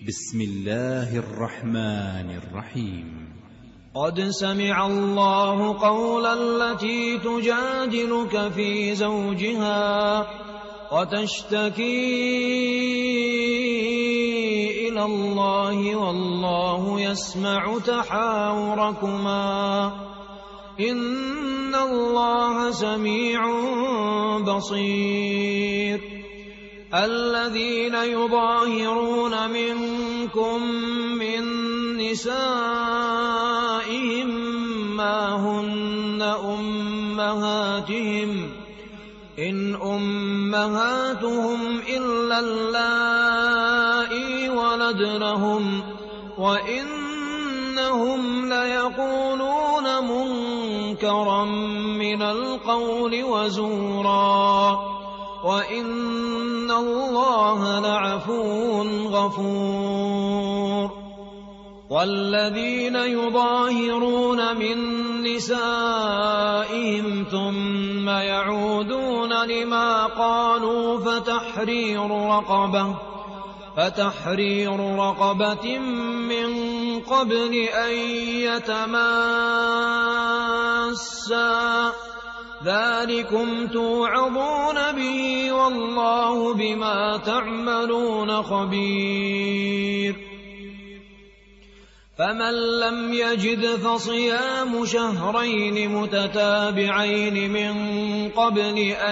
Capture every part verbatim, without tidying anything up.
بسم الله الرحمن الرحيم. قد سمع الله قول التي تجادلك في زوجها وتشتكي إلى الله والله يسمع تحاوركما إن الله سميع بصير. الذين يظاهرون منكم من نسائهم ما هن أمهاتهم إن أمهاتهم إلا اللائي ولدنهم وإنهم ليقولون منكرا من القول وزورا وإن الله لعفو غفور. والذين يظاهرون من نسائهم ثم يعودون لما قالوا فتحرير رقبة فتحرير رقبة من قبل أن يتماسا ذلكم توعظون به والله بما تعملون خبير. فمن لم يجد فصيام شهرين متتابعين من قبل أن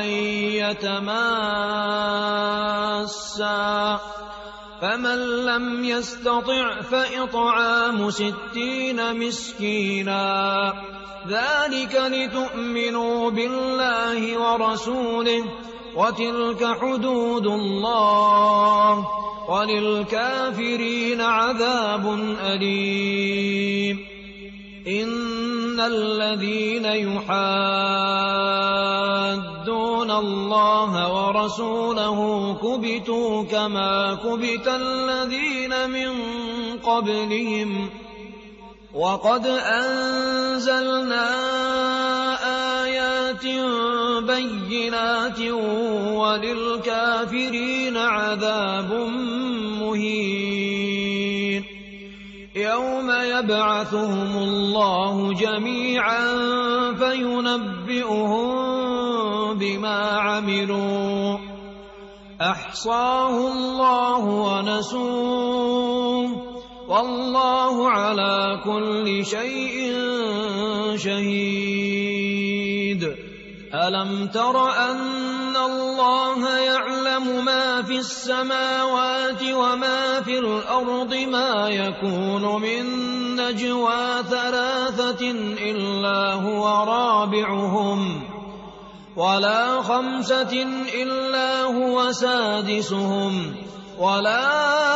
يتماسا فمن لم يستطع فإطعام ستين مسكينا ذلك لتؤمنوا بالله ورسوله وتلك حدود الله وللكافرين عذاب أليم. إن الذين يحادون الله ورسوله كبتوا كما كبت الذين من قبلهم وقد أنزلنا آيات بينات وللكافرين عذاب مهين. يوم يبعثهم الله جميعا فينبئهم بما عملوا أحصاه الله ونسوه والله على كل شيء شهيد. ألم تر أن الله يعلم ما في السماوات وما في الأرض ما يكون من نجوى ثلاثة إلا هو رابعهم ولا خمسة إلا هو سادسهم ولا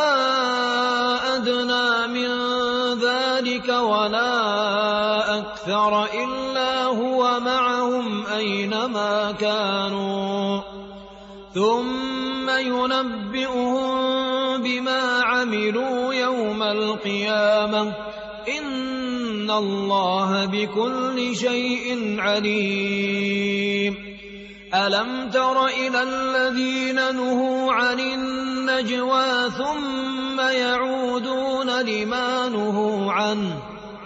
أدنى من ذلك ولا أكثر إلا هو معهم أينما كانوا ثم ينبئهم بما عملوا يوم القيامة إن الله بكل شيء عليم. ألم تر إلى الذين نهوا عن النجوى ثم يعودون لما نهوا عنه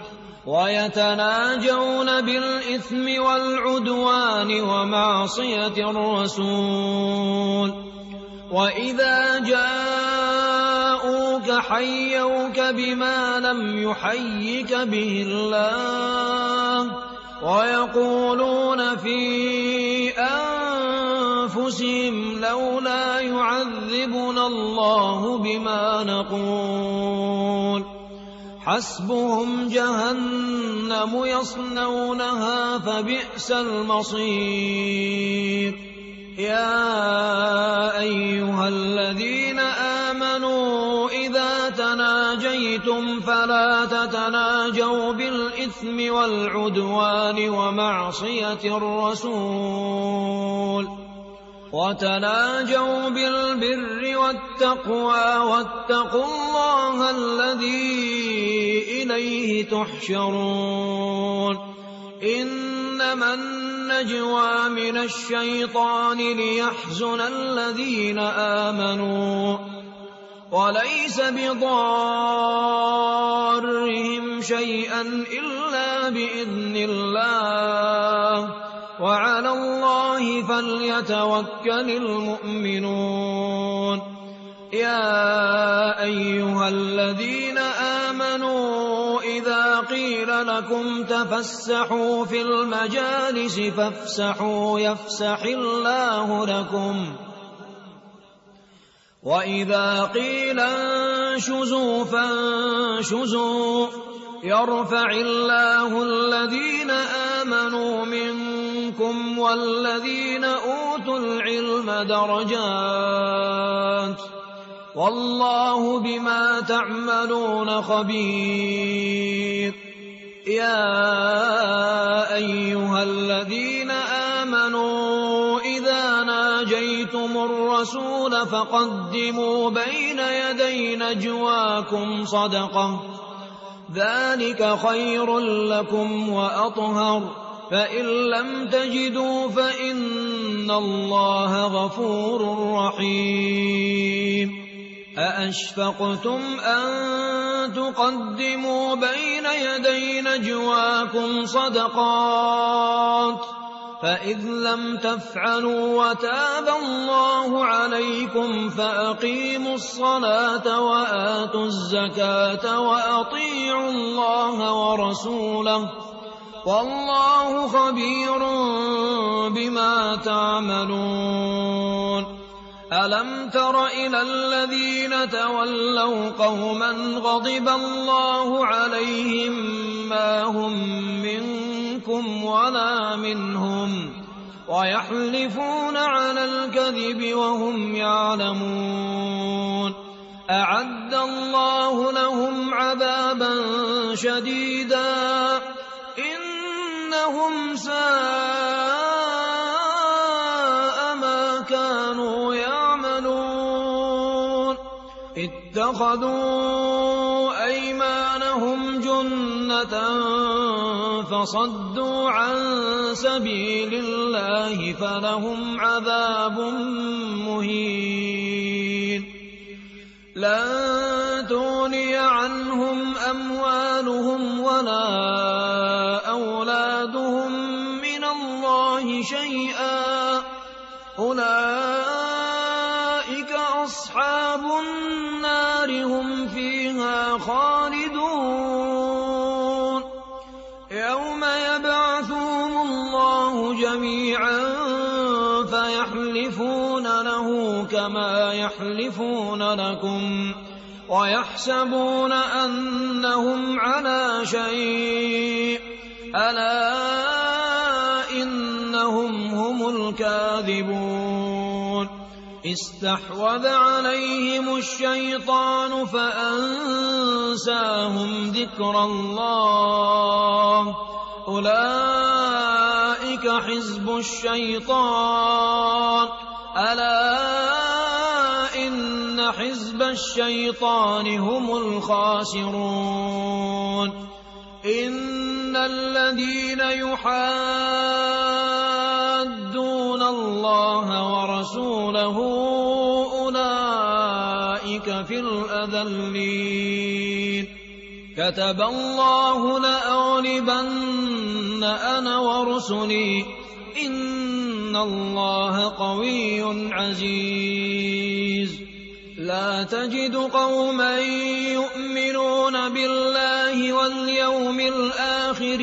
ويتناجون بالإثم والعدوان ومعصية الرسول وإذا جاءوك حيوك بما لم يحيك به الله ويقولون في أنفسهم لولا يعذبنا الله بما نقول حسبهم جهنم يصلونها فبئس المصير. يا أيها الذين آمنوا إذا تناجيتم فلا تتناجوا بالإثم والعدوان ومعصية الرسول وتناجوا بالبر والتقوى واتقوا الله الذي إليه تحشرون. إنما النجوى من الشيطان ليحزن الذين آمنوا وليس بضارهم شيئا إلا بإذن الله وعلى الله فليتوكل المؤمنون يا أيها الذين آمنوا إذا قيل لكم تفسحوا في المجالس فافسحوا يفسح الله لكم وإذا قيل انشزوا فانشزوا يرفع الله الذين آمنوا منكم والذين أوتوا العلم درجات والله بما تعملون خبير يا أيها الذين آمنوا إذا ناجيتم الرسول فقدموا بين يدي نجواكم صدقة ذلك خير لكم وأطهر فإن لم تجدوا فإن الله غفور رحيم أأشفقتم أن تقدموا بين يدي نجواكم صدقات فإذ لم تفعلوا وتاب الله عليكم فأقيموا الصلاة وآتوا الزكاة وأطيعوا الله ورسوله والله خبير بما تعملون ألم تر إلى الذين تولوا قوما غضب الله عليهم ما هم منكم ولا منهم ويحلفون على الكذب وهم يعلمون أعد الله لهم عذابا شديدا إنهم ساء ما كانوا يعملون اتخذوا أيمانهم جنة فصدوا عن سبيل الله فلهم عذاب مهين لن تغني عنهم أموالهم ولا أولادهم من الله شيئا أولئك أصحاب النار هم فيها خالدون يوم يبعثهم الله جميعا فيحلفون له كما يحلفون لكم ويحسبون أنهم على شيء ألا إنهم هم الكاذبون استحوذ عليهم الشيطان فأنساهم ذكر الله أولئك حزب الشيطان ألا إن حزب الشيطان هم الخاسرون إن الذين يحادون الله ورسوله أولئك في الأذلين كتب الله لأغلبن أنا ورسلي إن الله قوي عزيز لا تجد قوما يؤمنون بالله واليوم الآخر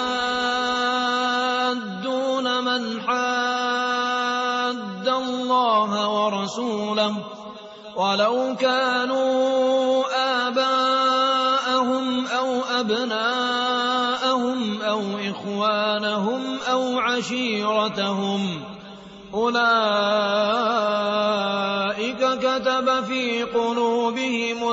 يوادون من حاد الله ورسوله ولو كانوا آباءهم أو أبناءهم أو إخوانهم أو عشيرتهم أولئك كتب في قلوبهم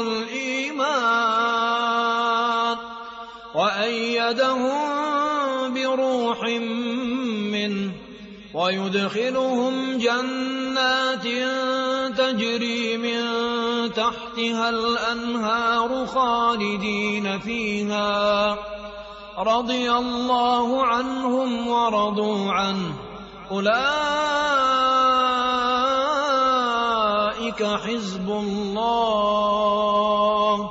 الإيمان وأيدهم بروح منه ويدخلهم جنات تجري من تحتها الأنهار خالدين فيها رضي الله عنهم ورضوا عنه أولئك أولئك حزب الله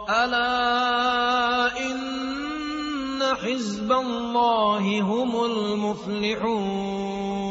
ألا إن حزب الله هم المفلحون